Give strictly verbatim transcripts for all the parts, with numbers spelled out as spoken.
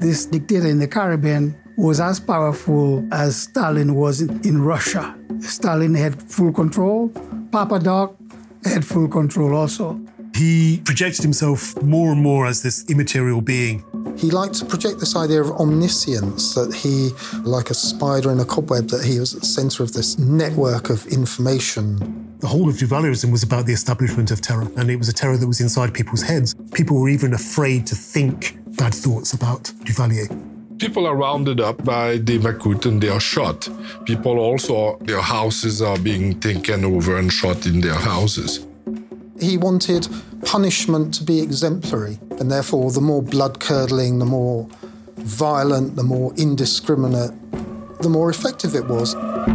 this dictator in the Caribbean was as powerful as Stalin was in, in Russia. Stalin had full control. Papa Doc had full control also. He projected himself more and more as this immaterial being. He liked to project this idea of omniscience, that he, like a spider in a cobweb, that he was at the centre of this network of information. The whole of Duvalierism was about the establishment of terror, and it was a terror that was inside people's heads. People were even afraid to think bad thoughts about Duvalier. People are rounded up by the Macoute and they are shot. People also, their houses are being taken over and shot in their houses. He wanted punishment to be exemplary, and therefore the more blood-curdling, the more violent, the more indiscriminate, the more effective it was.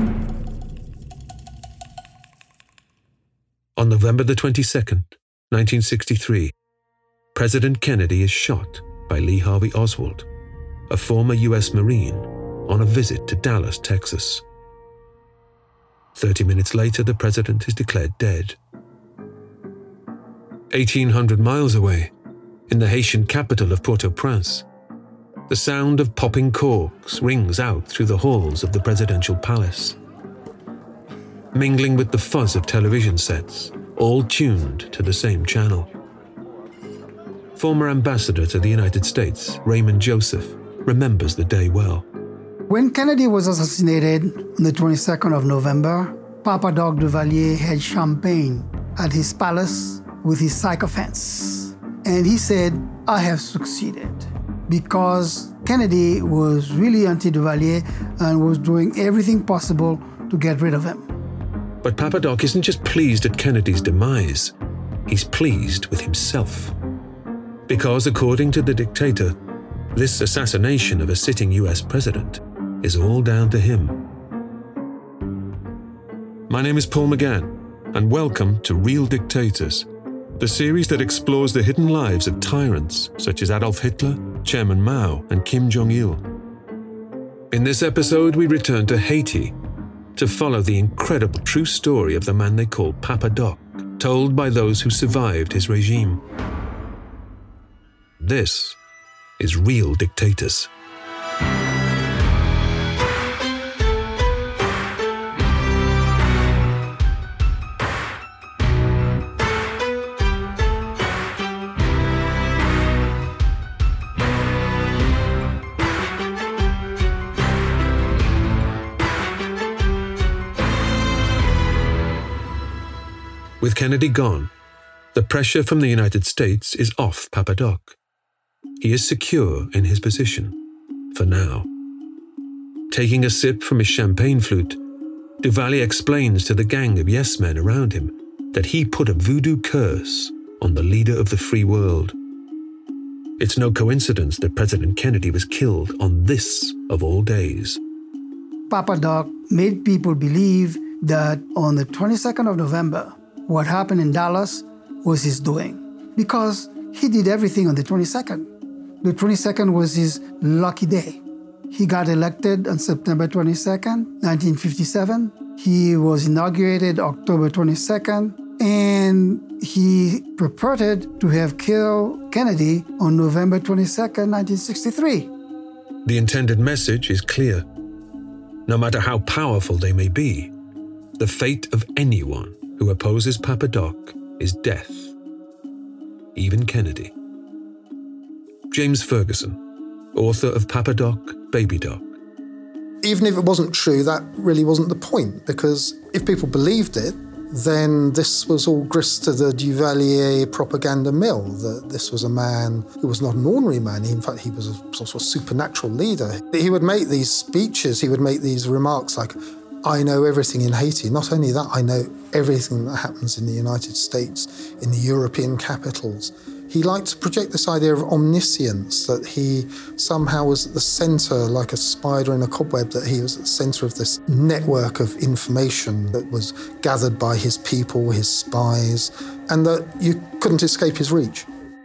On November the twenty-second, nineteen sixty-three, President Kennedy is shot by Lee Harvey Oswald, a former U S Marine, on a visit to Dallas, Texas. Thirty minutes later, the president is declared dead. eighteen hundred miles away, in the Haitian capital of Port-au-Prince, the sound of popping corks rings out through the halls of the presidential palace, mingling with the fuzz of television sets, all tuned to the same channel. Former ambassador to the United States, Raymond Joseph, remembers the day well. When Kennedy was assassinated on the twenty-second of November, Papa Doc Duvalier had champagne at his palace with his sycophants. And he said, I have succeeded, because Kennedy was really anti-Duvalier and was doing everything possible to get rid of him. But Papa Doc isn't just pleased at Kennedy's demise, he's pleased with himself. Because according to the dictator, this assassination of a sitting U S president is all down to him. My name is Paul McGann, and welcome to Real Dictators, the series that explores the hidden lives of tyrants such as Adolf Hitler, Chairman Mao, and Kim Jong-il. In this episode, we return to Haiti to follow the incredible true story of the man they call Papa Doc, told by those who survived his regime. This is Real Dictators. With Kennedy gone, the pressure from the United States is off Papa Doc. He is secure in his position, for now. Taking a sip from his champagne flute, Duvalier explains to the gang of yes-men around him that he put a voodoo curse on the leader of the free world. It's no coincidence that President Kennedy was killed on this of all days. Papa Doc made people believe that on the twenty-second of November, what happened in Dallas was his doing, because he did everything on the twenty-second. The twenty-second was his lucky day. He got elected on September twenty-second, nineteen fifty-seven. He was inaugurated October twenty-second, and he purported to have killed Kennedy on November twenty-second, nineteen sixty-three. The intended message is clear. No matter how powerful they may be, the fate of anyone who opposes Papa Doc is death. Even Kennedy. James Ferguson, author of Papa Doc, Baby Doc. Even if it wasn't true, that really wasn't the point, because if people believed it, then this was all grist to the Duvalier propaganda mill, that this was a man who was not an ordinary man. In fact, he was a sort of supernatural leader. He would make these speeches, he would make these remarks like, I know everything in Haiti. Not only that, I know everything that happens in the United States, in the European capitals. He liked to project this idea of omniscience, that he somehow was at the centre, like a spider in a cobweb, that he was at the centre of this network of information that was gathered by his people, his spies, and that you couldn't escape his reach.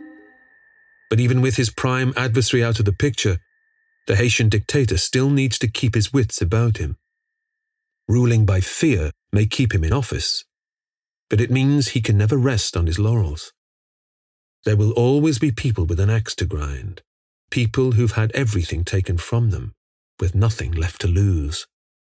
But even with his prime adversary out of the picture, the Haitian dictator still needs to keep his wits about him. Ruling by fear may keep him in office, but it means he can never rest on his laurels. There will always be people with an axe to grind, people who've had everything taken from them, with nothing left to lose.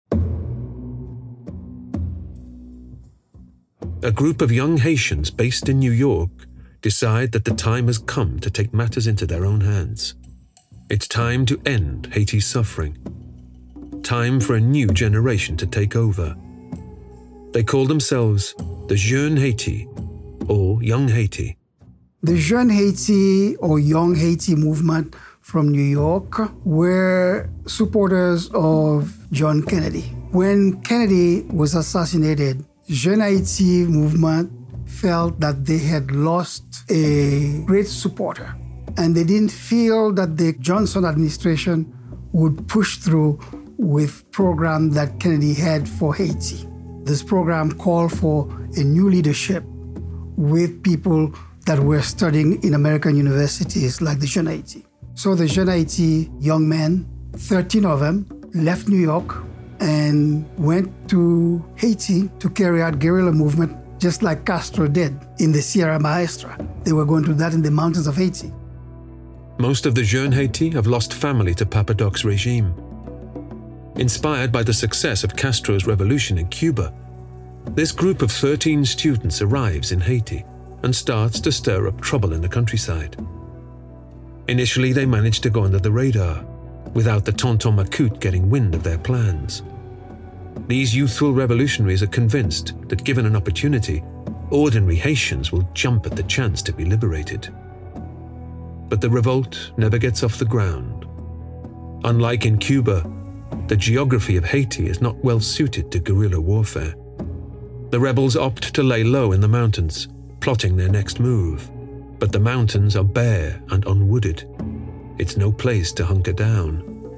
A group of young Haitians based in New York decide that the time has come to take matters into their own hands. It's time to end Haiti's suffering. Time for a new generation to take over. They call themselves the Jeune Haiti, or Young Haiti. The Jeune Haiti, or Young Haiti movement from New York were supporters of John Kennedy. When Kennedy was assassinated, Jeune Haiti movement felt that they had lost a great supporter, and they didn't feel that the Johnson administration would push through with program that Kennedy had for Haiti. This program called for a new leadership with people that were studying in American universities like the Jeune Haiti. So the Jeune Haiti young men, thirteen of them, left New York and went to Haiti to carry out guerrilla movement just like Castro did in the Sierra Maestra. They were going to do that in the mountains of Haiti. Most of the Jeune Haiti have lost family to Papa Doc's regime. Inspired by the success of Castro's revolution in Cuba, this group of thirteen students arrives in Haiti and starts to stir up trouble in the countryside. Initially, they manage to go under the radar, without the Tonton Macoute getting wind of their plans. These youthful revolutionaries are convinced that given an opportunity, ordinary Haitians will jump at the chance to be liberated. But the revolt never gets off the ground. Unlike in Cuba, the geography of Haiti is not well suited to guerrilla warfare. The rebels opt to lay low in the mountains, plotting their next move. But the mountains are bare and unwooded. It's no place to hunker down.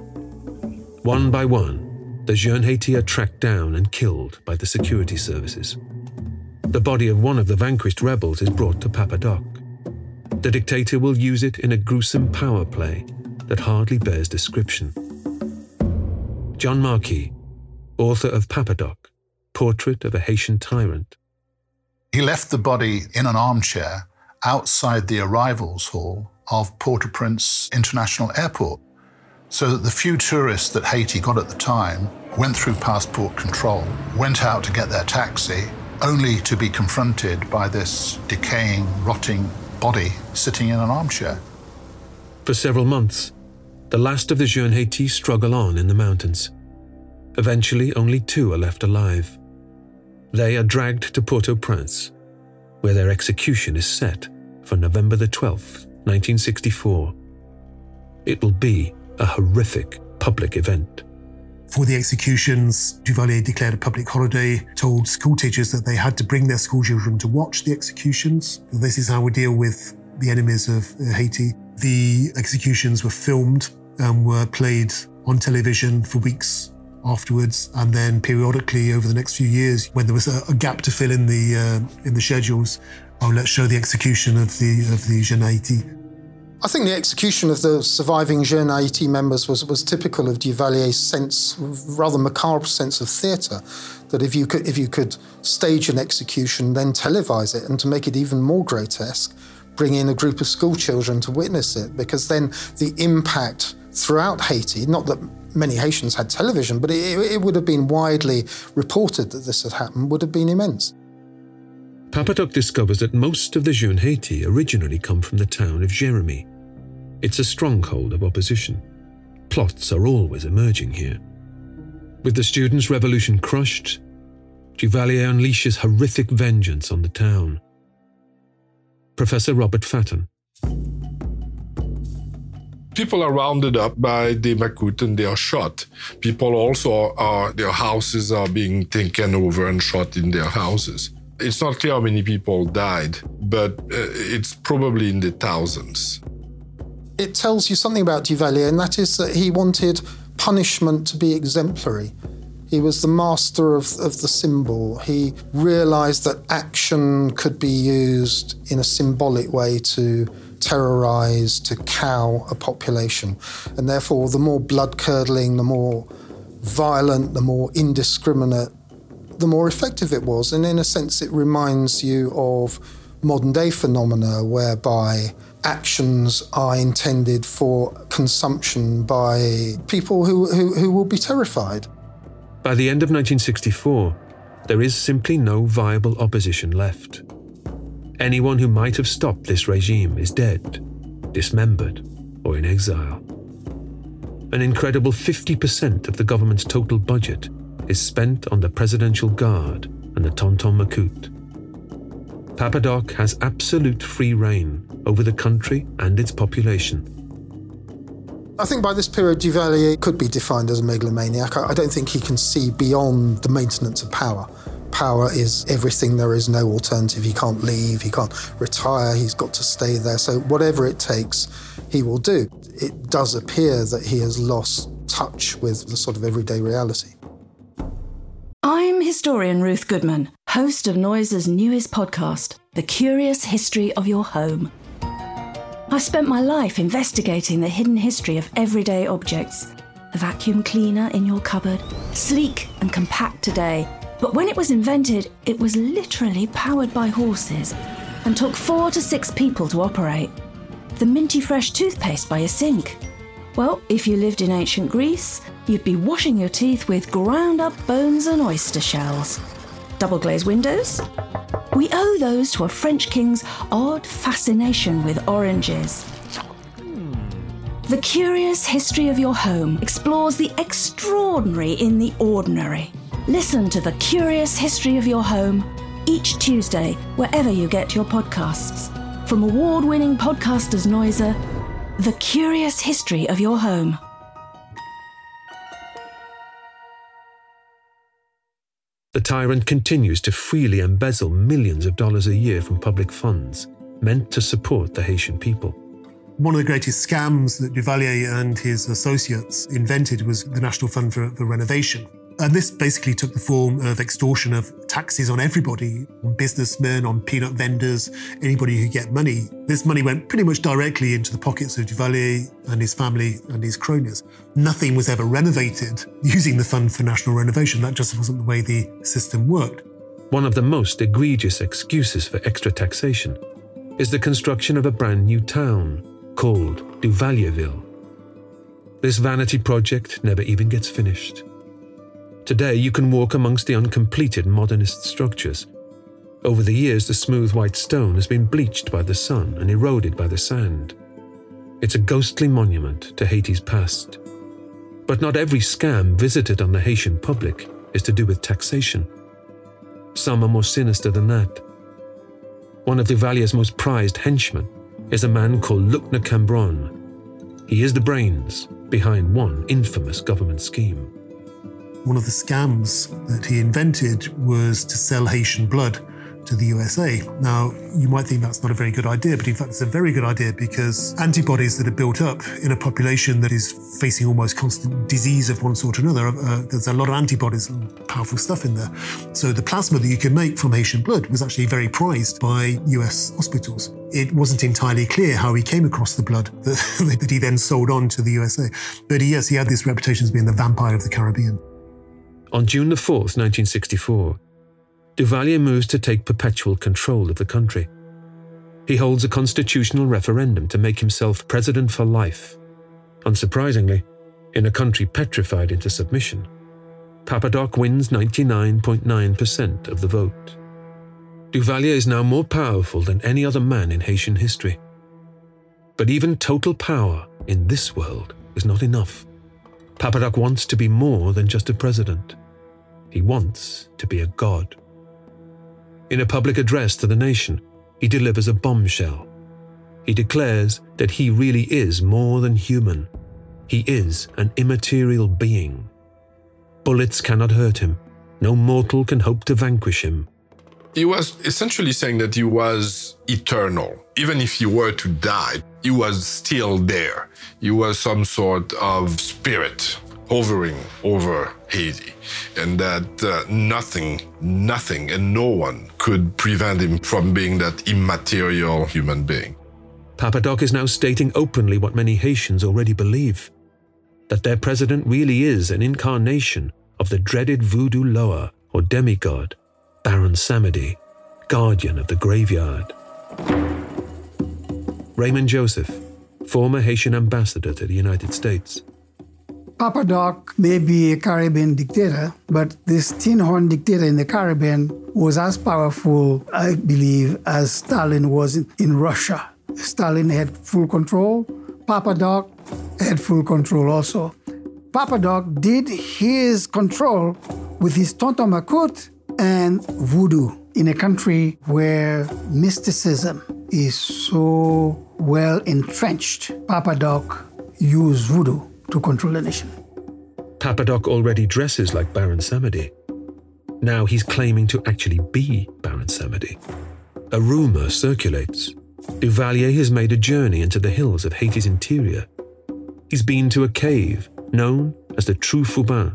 One by one, the Jeune Haiti are tracked down and killed by the security services. The body of one of the vanquished rebels is brought to Papa Doc. The dictator will use it in a gruesome power play that hardly bears description. John Marquis, author of Papa Doc, Portrait of a Haitian Tyrant. He left the body in an armchair outside the arrivals hall of Port-au-Prince International Airport, so that the few tourists that Haiti got at the time went through passport control, went out to get their taxi, only to be confronted by this decaying, rotting body sitting in an armchair. For several months, the last of the Jeune Haiti struggle on in the mountains. Eventually, only two are left alive. They are dragged to Port-au-Prince, where their execution is set for November the twelfth, nineteen sixty-four. It will be a horrific public event. For the executions, Duvalier declared a public holiday, told school teachers that they had to bring their school children to watch the executions. This is how we deal with the enemies of Haiti. The executions were filmed and were played on television for weeks afterwards, and then periodically over the next few years, when there was a, a gap to fill in the uh, in the schedules, oh, let's show the execution of the of the Jeune Haiti. I think the execution of the surviving Jeune Haiti members was, was typical of Duvalier's sense, rather macabre sense of theatre, that if you could if you could stage an execution, then televise it, and to make it even more grotesque, bring in a group of school children to witness it, because then the impact throughout Haiti, not that many Haitians had television, but it, it would have been widely reported that this had happened, would have been immense. Papa Doc discovers that most of the Jeune Haiti originally come from the town of Jérémie. It's a stronghold of opposition. Plots are always emerging here. With the students' revolution crushed, Duvalier unleashes horrific vengeance on the town. Professor Robert Fatton. People are rounded up by the Macoute and they are shot. People also are, their houses are being taken over and shot in their houses. It's not clear how many people died, but uh, it's probably in the thousands. It tells you something about Duvalier, and that is that he wanted punishment to be exemplary. He was the master of, of the symbol. He realised that action could be used in a symbolic way to terrorise, to cow a population. And therefore, the more blood-curdling, the more violent, the more indiscriminate, the more effective it was. And in a sense, it reminds you of modern-day phenomena whereby actions are intended for consumption by people who, who, who will be terrified. By the end of nineteen sixty-four, there is simply no viable opposition left. Anyone who might have stopped this regime is dead, dismembered, or in exile. An incredible fifty percent of the government's total budget is spent on the Presidential Guard and the Tonton Macoute. Papa Doc has absolute free reign over the country and its population. I think by this period, Duvalier could be defined as a megalomaniac. I don't think he can see beyond the maintenance of power. Power is everything. There is no alternative. He can't leave. He can't retire. He's got to stay there. So whatever it takes, he will do. It does appear that he has lost touch with the sort of everyday reality. I'm historian Ruth Goodman, host of Noiser's newest podcast, The Curious History of Your Home. I've spent my life investigating the hidden history of everyday objects. The vacuum cleaner in your cupboard, sleek and compact today, but when it was invented, it was literally powered by horses and took four to six people to operate. The minty fresh toothpaste by your sink. Well, if you lived in ancient Greece, you'd be washing your teeth with ground-up bones and oyster shells. Double-glazed windows? We owe those to a French king's odd fascination with oranges. The Curious History of Your Home explores the extraordinary in the ordinary. Listen to The Curious History of Your Home each Tuesday, wherever you get your podcasts. From award-winning podcasters Noiser, The Curious History of Your Home. The tyrant continues to freely embezzle millions of dollars a year from public funds, meant to support the Haitian people. One of the greatest scams that Duvalier and his associates invented was the National Fund for, for Renovation. And this basically took the form of extortion of taxes on everybody, on businessmen, on peanut vendors, anybody who get money. This money went pretty much directly into the pockets of Duvalier and his family and his cronies. Nothing was ever renovated using the Fund for National Renovation. That just wasn't the way the system worked. One of the most egregious excuses for extra taxation is the construction of a brand new town called Duvalierville. This vanity project never even gets finished. Today, you can walk amongst the uncompleted modernist structures. Over the years, the smooth white stone has been bleached by the sun and eroded by the sand. It's a ghostly monument to Haiti's past. But not every scam visited on the Haitian public is to do with taxation. Some are more sinister than that. One of Duvalier's most prized henchmen is a man called Luc Cambronne. He is the brains behind one infamous government scheme. One of the scams that he invented was to sell Haitian blood to the U S A. Now, you might think that's not a very good idea, but in fact, it's a very good idea because antibodies that are built up in a population that is facing almost constant disease of one sort or another, uh, there's a lot of antibodies and powerful stuff in there. So the plasma that you can make from Haitian blood was actually very prized by U S hospitals. It wasn't entirely clear how he came across the blood that, that he then sold on to the U S A. But yes, he had this reputation as being the vampire of the Caribbean. On June the fourth, nineteen sixty-four, Duvalier moves to take perpetual control of the country. He holds a constitutional referendum to make himself president for life. Unsurprisingly, in a country petrified into submission, Papa Doc wins ninety-nine point nine percent of the vote. Duvalier is now more powerful than any other man in Haitian history. But even total power in this world is not enough. Papa Doc wants to be more than just a president. He wants to be a god. In a public address to the nation, he delivers a bombshell. He declares that he really is more than human. He is an immaterial being. Bullets cannot hurt him. No mortal can hope to vanquish him. He was essentially saying that he was eternal. Even if he were to die, he was still there. He was some sort of spirit hovering over Haiti, and that uh, nothing, nothing and no one could prevent him from being that immaterial human being. Papa Doc is now stating openly what many Haitians already believe, that their president really is an incarnation of the dreaded voodoo loa or demigod, Baron Samedi, guardian of the graveyard. Raymond Joseph, former Haitian ambassador to the United States. Papa Doc may be a Caribbean dictator, but this tin-horn dictator in the Caribbean was as powerful, I believe, as Stalin was in, in Russia. Stalin had full control. Papa Doc had full control also. Papa Doc did his control with his Tonton Macoute and voodoo in a country where mysticism is so well entrenched. Papa Doc used voodoo to control the nation. Papa Doc already dresses like Baron Samedi. Now he's claiming to actually be Baron Samedi. A rumor circulates. Duvalier has made a journey into the hills of Haiti's interior. He's been to a cave known as the Trou Fouban.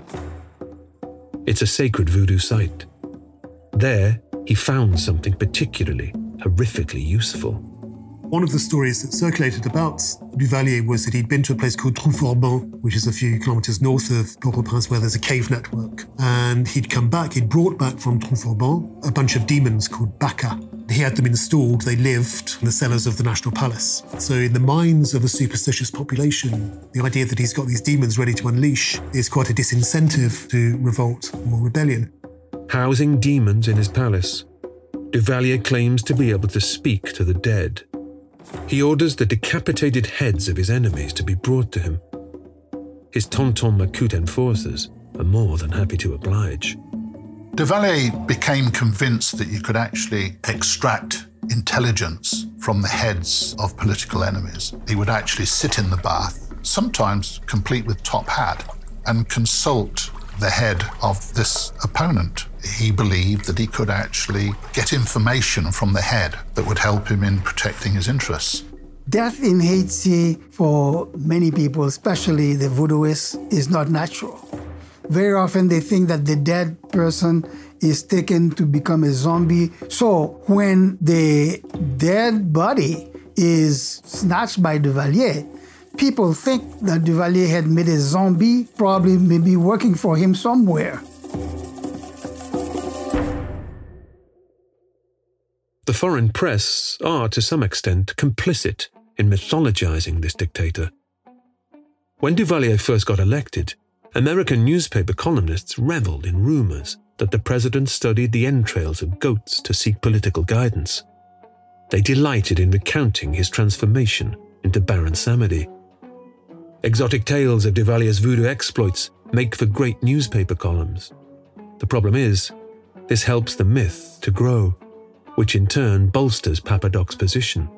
It's a sacred voodoo site. There, he found something particularly, horrifically useful. One of the stories that circulated about Duvalier was that he'd been to a place called Trou Fouban, which is a few kilometres north of Port-au-Prince, where there's a cave network. And he'd come back, he'd brought back from Trou Fouban a bunch of demons called Baka. He had them installed, they lived in the cellars of the National Palace. So in the minds of a superstitious population, the idea that he's got these demons ready to unleash is quite a disincentive to revolt or rebellion. Housing demons in his palace, Duvalier claims to be able to speak to the dead. He orders the decapitated heads of his enemies to be brought to him. His Tonton Macoute enforcers are more than happy to oblige. Duvalier became convinced that you could actually extract intelligence from the heads of political enemies. He would actually sit in the bath, sometimes complete with top hat, and consult the head of this opponent. He believed that he could actually get information from the head that would help him in protecting his interests. Death in Haiti, for many people, especially the voodooists, is not natural. Very often they think that the dead person is taken to become a zombie. So when the dead body is snatched by Duvalier, people think that Duvalier had made a zombie, probably maybe working for him somewhere. The foreign press are, to some extent, complicit in mythologizing this dictator. When Duvalier first got elected, American newspaper columnists reveled in rumors that the president studied the entrails of goats to seek political guidance. They delighted in recounting his transformation into Baron Samedi. Exotic tales of Duvalier's voodoo exploits make for great newspaper columns. The problem is, this helps the myth to grow, which in turn bolsters Papa Doc's position.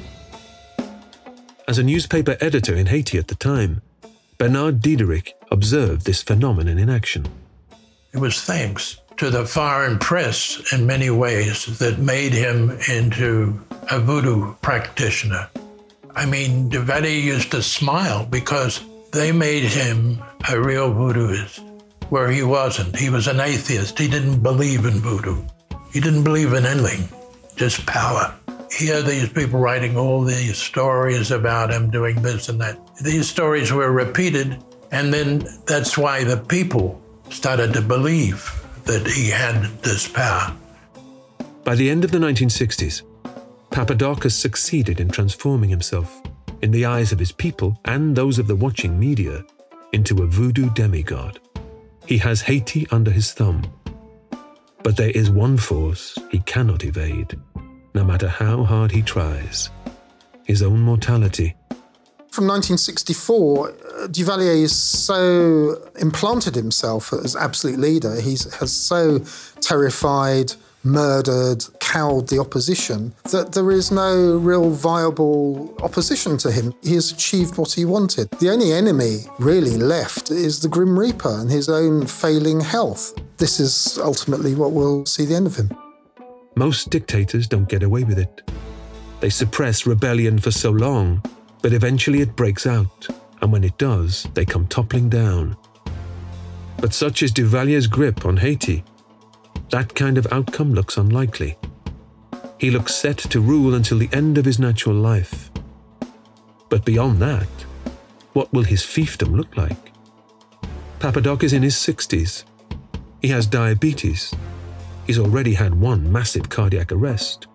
As a newspaper editor in Haiti at the time, Bernard Diederich observed this phenomenon in action. It was thanks to the foreign press in many ways that made him into a voodoo practitioner. I mean, Duvalier used to smile because they made him a real voodooist, where he wasn't. He was an atheist. He didn't believe in voodoo. He didn't believe in anything, just power. Here, these people writing all these stories about him doing this and that. These stories were repeated, and then that's why the people started to believe that he had this power. By the end of the nineteen sixties, Papa Doc has succeeded in transforming himself, in the eyes of his people and those of the watching media, into a voodoo demigod. He has Haiti under his thumb. But there is one force he cannot evade, no matter how hard he tries: his own mortality. From nineteen sixty-four, Duvalier is so implanted himself as absolute leader. He has so terrified, murdered, cowed the opposition that there is no real viable opposition to him. He has achieved what he wanted. The only enemy really left is the Grim Reaper and his own failing health. This is ultimately what will see the end of him. Most dictators don't get away with it. They suppress rebellion for so long, but eventually it breaks out, and when it does, they come toppling down. But such is Duvalier's grip on Haiti. That kind of outcome looks unlikely. He looks set to rule until the end of his natural life. But beyond that, what will his fiefdom look like? Papa Doc is in his sixties. He has diabetes. He's already had one massive cardiac arrest,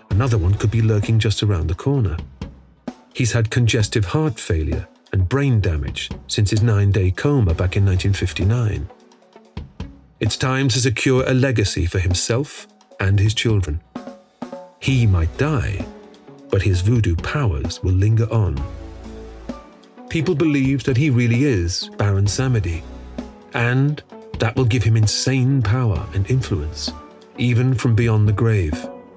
Another one could be lurking just around the corner. He's had congestive heart failure and brain damage since his nine-day coma back in nineteen fifty-nine. It's time to secure a legacy for himself and his children. He might die, but his voodoo powers will linger on. People believe that he really is Baron Samedi, and that will give him insane power and influence, even from beyond the grave.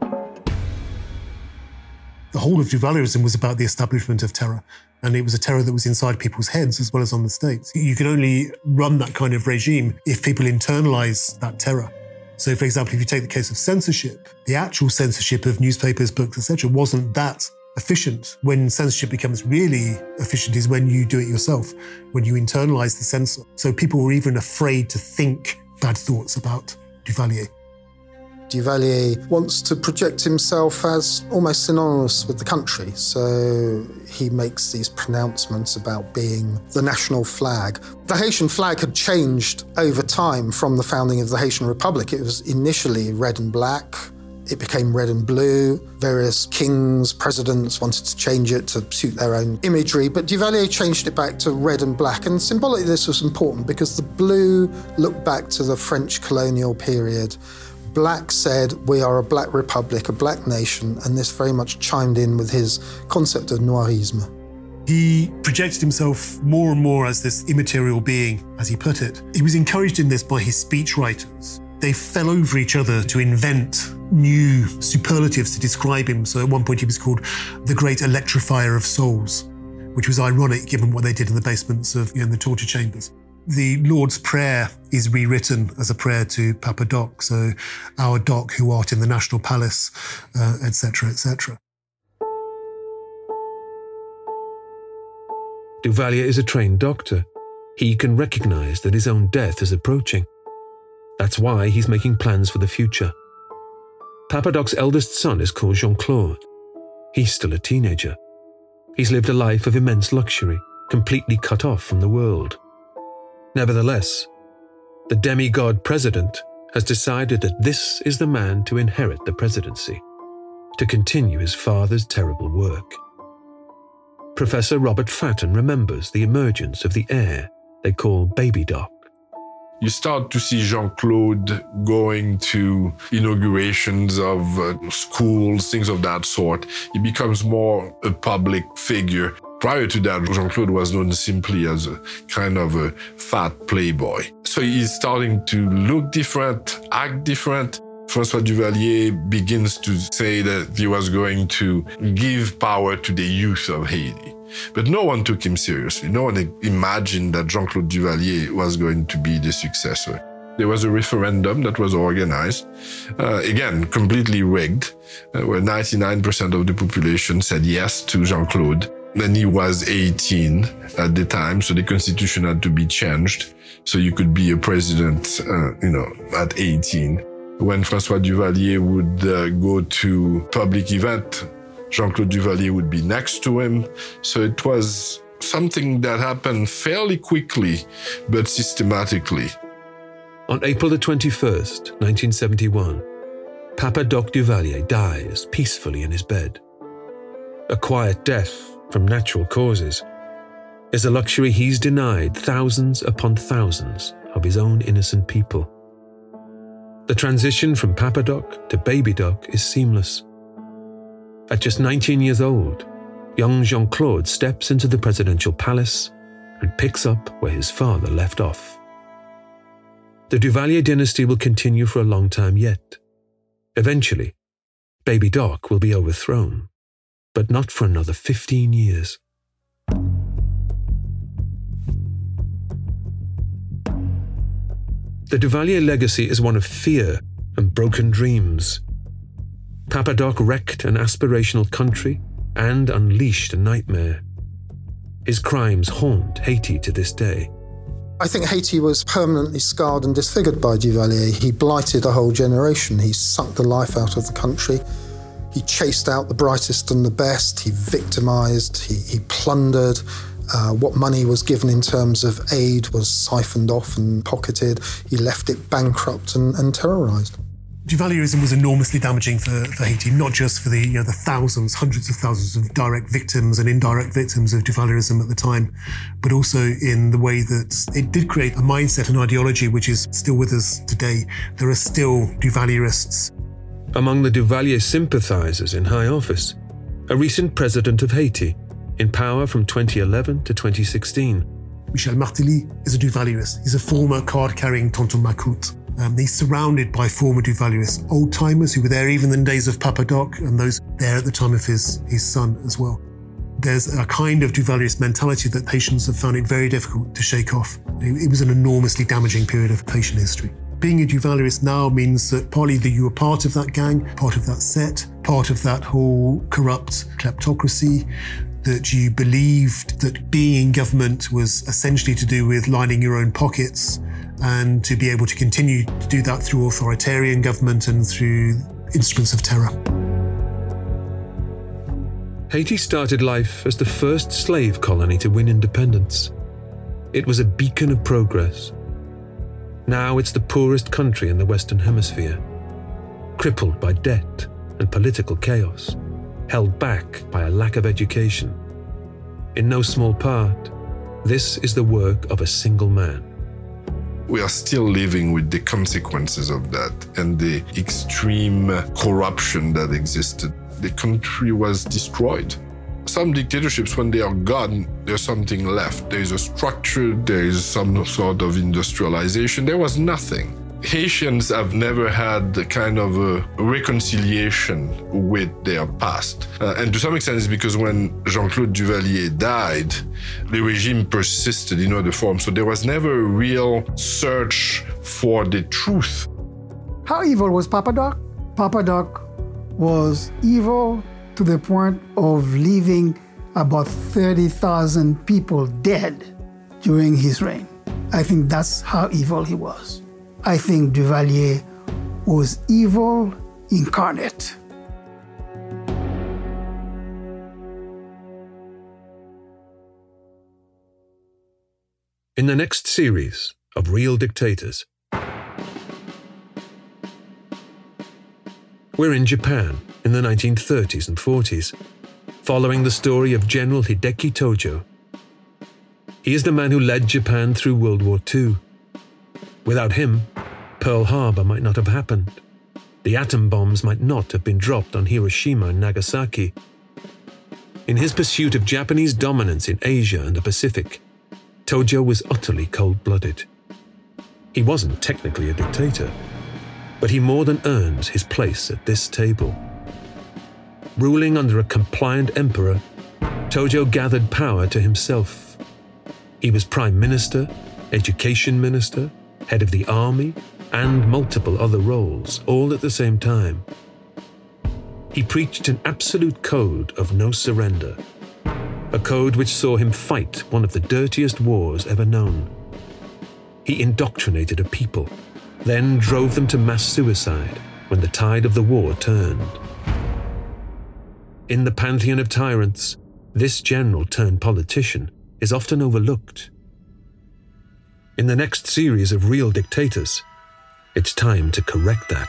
The whole of Duvalierism was about the establishment of terror, and it was a terror that was inside people's heads as well as on the states. You can only run that kind of regime if people internalize that terror. So, for example, if you take the case of censorship, the actual censorship of newspapers, books, et cetera wasn't that efficient. When censorship becomes really efficient is when you do it yourself, when you internalize the censor. So people were even afraid to think bad thoughts about Duvalier. Duvalier wants to project himself as almost synonymous with the country, so he makes these pronouncements about being the national flag. The Haitian flag had changed over time from the founding of the Haitian Republic. It was initially red and black. It became red and blue. Various kings, presidents wanted to change it to suit their own imagery, but Duvalier changed it back to red and black. And symbolically, this was important because the blue looked back to the French colonial period. Black said, we are a black republic, a black nation, and this very much chimed in with his concept of noirisme. He projected himself more and more as this immaterial being, as he put it. He was encouraged in this by his speechwriters. They fell over each other to invent new superlatives to describe him. So at one point he was called the great electrifier of souls, which was ironic given what they did in the basements of, you know, the torture chambers. The Lord's Prayer is rewritten as a prayer to Papa Doc, so our Doc who art in the National Palace, uh, et cetera, et cetera. Duvalier is a trained doctor. He can recognize that his own death is approaching. That's why he's making plans for the future. Papa Doc's eldest son is called Jean-Claude. He's still a teenager. He's lived a life of immense luxury, completely cut off from the world. Nevertheless, the demigod president has decided that this is the man to inherit the presidency, to continue his father's terrible work. Professor Robert Fatton remembers the emergence of the heir they call Baby Doc. You start to see Jean-Claude going to inaugurations of uh, schools, things of that sort. He becomes more a public figure. Prior to that, Jean-Claude was known simply as a kind of a fat playboy. So he's starting to look different, act different. François Duvalier begins to say that he was going to give power to the youth of Haiti. But no one took him seriously. No one imagined that Jean-Claude Duvalier was going to be the successor. There was a referendum that was organized, uh, again, completely rigged, uh, where ninety-nine percent of the population said yes to Jean-Claude. Then he was eighteen at the time, so the constitution had to be changed. So you could be a president, uh, you know, at eighteen. When François Duvalier would uh, go to public event, Jean-Claude Duvalier would be next to him. So it was something that happened fairly quickly, but systematically. On April the twenty-first, nineteen seventy-one, Papa Doc Duvalier dies peacefully in his bed. A quiet death from natural causes is a luxury he's denied thousands upon thousands of his own innocent people. The transition from Papa Doc to Baby Doc is seamless. At just nineteen years old, young Jean-Claude steps into the presidential palace and picks up where his father left off. The Duvalier dynasty will continue for a long time yet. Eventually, Baby Doc will be overthrown, but not for another fifteen years. The Duvalier legacy is one of fear and broken dreams. Papa Doc wrecked an aspirational country and unleashed a nightmare. His crimes haunt Haiti to this day. I think Haiti was permanently scarred and disfigured by Duvalier. He blighted a whole generation. He sucked the life out of the country. He chased out the brightest and the best. He victimized. He, he plundered. Uh, what money was given in terms of aid was siphoned off and pocketed. He left it bankrupt and, and terrorized. Duvalierism was enormously damaging for, for Haiti, not just for the, you know, the thousands, hundreds of thousands of direct victims and indirect victims of Duvalierism at the time, but also in the way that it did create a mindset and ideology which is still with us today. There are still Duvalierists. Among the Duvalier sympathizers in high office, a recent president of Haiti, in power from twenty eleven to twenty sixteen. Michel Martelly is a Duvalierist. He's a former card-carrying Tonton Macoute. Um, he's surrounded by former Duvalierists, old-timers who were there even in the days of Papa Doc, and those there at the time of his, his son as well. There's a kind of Duvalierist mentality that Haitians have found it very difficult to shake off. It, it was an enormously damaging period of Haitian history. Being a Duvalierist now means that partly that you were part of that gang, part of that set, part of that whole corrupt kleptocracy, that you believed that being in government was essentially to do with lining your own pockets, and to be able to continue to do that through authoritarian government and through instruments of terror. Haiti started life as the first slave colony to win independence. It was a beacon of progress. Now it's the poorest country in the Western Hemisphere, crippled by debt and political chaos, held back by a lack of education. In no small part, this is the work of a single man. We are still living with the consequences of that and the extreme corruption that existed. The country was destroyed. Some dictatorships, when they are gone, there's something left. There is a structure, there is some sort of industrialization. There was nothing. Haitians have never had the kind of a reconciliation with their past. Uh, and to some extent, it's because when Jean-Claude Duvalier died, the regime persisted in other forms. So there was never a real search for the truth. How evil was Papa Doc? Papa Doc was evil to the point of leaving about thirty thousand people dead during his reign. I think that's how evil he was. I think Duvalier was evil incarnate. In the next series of Real Dictators, we're in Japan in the nineteen thirties and forties, following the story of General Hideki Tojo. He is the man who led Japan through World War Two. Without him, Pearl Harbor might not have happened. The atom bombs might not have been dropped on Hiroshima and Nagasaki. In his pursuit of Japanese dominance in Asia and the Pacific, Tojo was utterly cold-blooded. He wasn't technically a dictator, but he more than earned his place at this table. Ruling under a compliant emperor, Tojo gathered power to himself. He was prime minister, education minister, head of the army, and multiple other roles, all at the same time. He preached an absolute code of no surrender, a code which saw him fight one of the dirtiest wars ever known. He indoctrinated a people, then drove them to mass suicide when the tide of the war turned. In the pantheon of tyrants, this general turned politician is often overlooked. In the next series of Real Dictators, it's time to correct that.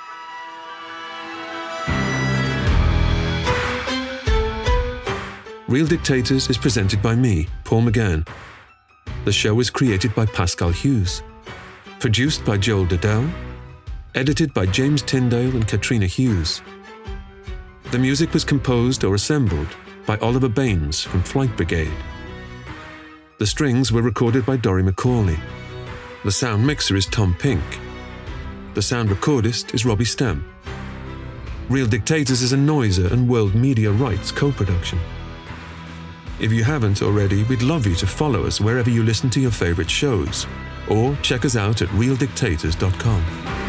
Real Dictators is presented by me, Paul McGann. The show is created by Pascal Hughes, produced by Joel Dedell, edited by James Tyndale and Katrina Hughes. The music was composed or assembled by Oliver Baines from Flight Brigade. The strings were recorded by Dory McCauley. The sound mixer is Tom Pink. The sound recordist is Robbie Stem. Real Dictators is a Noiser and World Media Rights co-production. If you haven't already, we'd love you to follow us wherever you listen to your favorite shows, or check us out at real dictators dot com.